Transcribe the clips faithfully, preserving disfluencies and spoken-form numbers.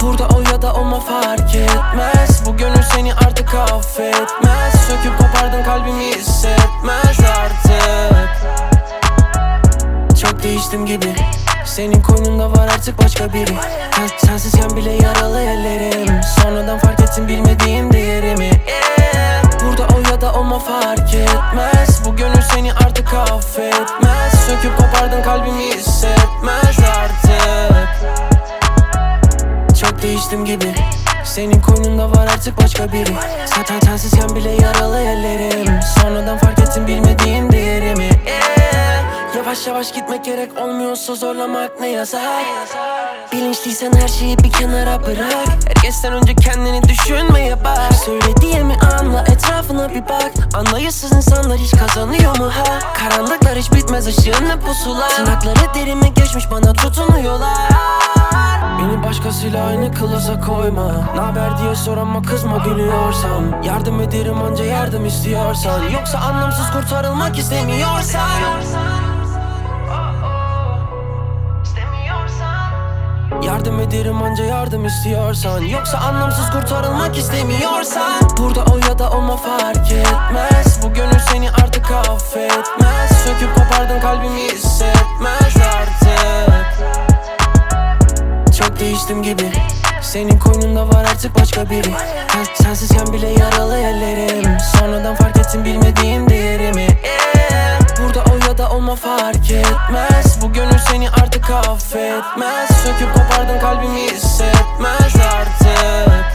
Burada o ya da olma fark etmez. Bu gönül seni artık affetmez. Söküp kopardın kalbimi hissetmez artık. Çok değiştim gibi. Senin koynunda var artık başka biri. Sen, sensizken bile yaralı ellerim. Sonradan fark ettim bilmediğim değerimi, yeah. Burada o ya da olma fark etmez. Bu gönül seni artık affetmez. Söküp kopardın kalbimi hissetmez artık. Çok değiştim gibi. Senin koynunda var artık başka biri. Zaten sensizken bile yaralı ellerim. Sonradan fark ettim bilmediğim değerimi, yeah. Yavaş yavaş gitmek gerek, olmuyorsa zorlamak ne yazar. Bilinçliysen her şeyi bir kenara bırak. Herkesten önce kendini düşünmeye bak. Söylediğimi anla, etrafına bir bak. Anlayışsız insanlar hiç kazanıyor mu ha? Karanlıklar hiç bitmez, ışığın ne pusula. Tırnakları derime geçmiş, bana tutunuyorlar. Beni başkasıyla aynı kılasa koyma. Naber diye sor ama kızma gülüyorsam. Yardım ederim anca yardım istiyorsan. Yoksa anlamsız kurtarılmak istemiyorsan. Yardım ederim anca yardım istiyorsan. Yoksa anlamsız kurtarılmak istemiyorsan. Burada o ya da olma fark etmez. Bu gönül seni artık affetmez. Söküp kopardın kalbimi hissetmez artık. Çok değiştim gibi. Senin koynunda var artık başka biri. Sen, sensizken bile yaralı ellerim. Sonradan fark ettim bilmediğim değerimi, yeah. Burada o ya da olma fark etmez. Bu gönül seni artık affetmez. Söküp kopardın kalbimi hissetmez artık.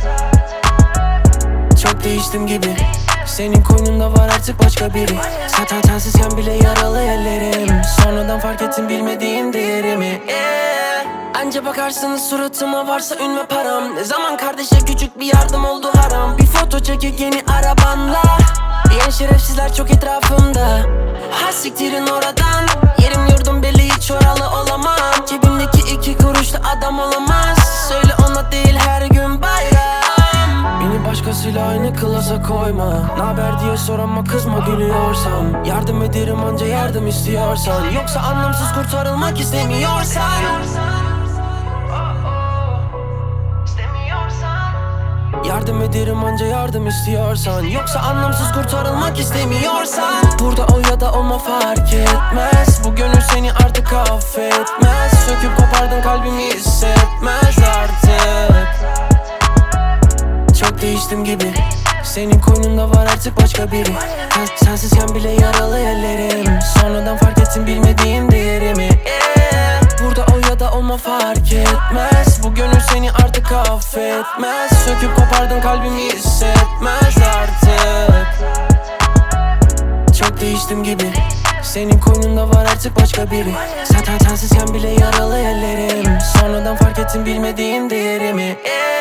Çok değiştim gibi. Senin koynunda var artık başka biri. Zaten sensizken bile yaralı ellerim. Sonradan fark ettim bilmediğim değerimi, yeah. Anca bakarsınız suratıma varsa ün ve param. Ne zaman kardeşe küçük bir yardım oldu haram. Bir foto çekik yeni arabanla diyen şerefsizler çok etrafımda. Ha siktirin oradan. Yerim yurdum belli, hiç oralı olamam. Cebimdeki iki kuruşla adam olamaz. Söyle ona değil her gün bayram. Beni başkasıyla aynı klasa koyma. Naber diye sor ama kızma gülüyorsam. Yardım ederim anca yardım istiyorsan. Yoksa anlamsız kurtarılmak istemiyorsan. Yardım ederim anca yardım istiyorsan. Yoksa anlamsız kurtarılmak istemiyorsan. Burada o ya da olma fark etmez. Bu gönül seni artık affetmez. Söküp kopardın kalbimi hissetmez artık. Çok değiştim gibi. Senin koynunda var artık başka biri. Sen, sensizken bile yaralı ellerim. Sonradan fark ettim bilmediğim değerimi, yeah. Burada o ya da olma fark etmez. Bu gönül seni artık affetmez. Söküp kopardın kalbimi hissetmez artık. Çok değiştim gibi. Senin koynunda var artık başka biri. Zaten sensizken bile yaralı ellerim. Sonradan fark ettim bilmediğim değerimi, yeah.